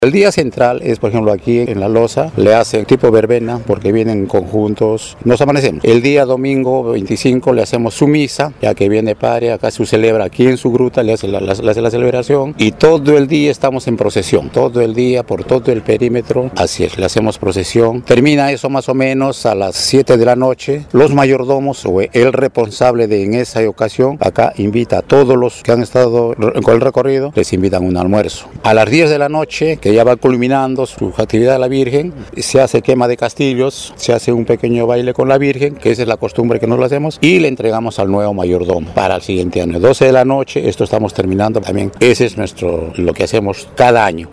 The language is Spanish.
El día central es, por ejemplo, aquí en La Loza, le hacen tipo verbena porque vienen conjuntos, nos amanecemos. El día domingo 25 le hacemos su misa, ya que viene padre, acá se celebra aquí en su gruta, le hace la celebración y todo el día estamos en procesión, todo el día por todo el perímetro, así es, le hacemos procesión. Termina eso más o menos a las 7 de la noche, los mayordomos o el responsable de en esa ocasión, acá invita a todos los que han estado con el recorrido, les invitan un almuerzo. A las 10 de la noche, que ya va culminando su actividad de la Virgen, se hace quema de castillos, se hace un pequeño baile con la Virgen, que esa es la costumbre que nos lo hacemos, y le entregamos al nuevo mayordomo para el siguiente año. 12 de la noche, esto estamos terminando también, ese es lo que hacemos cada año.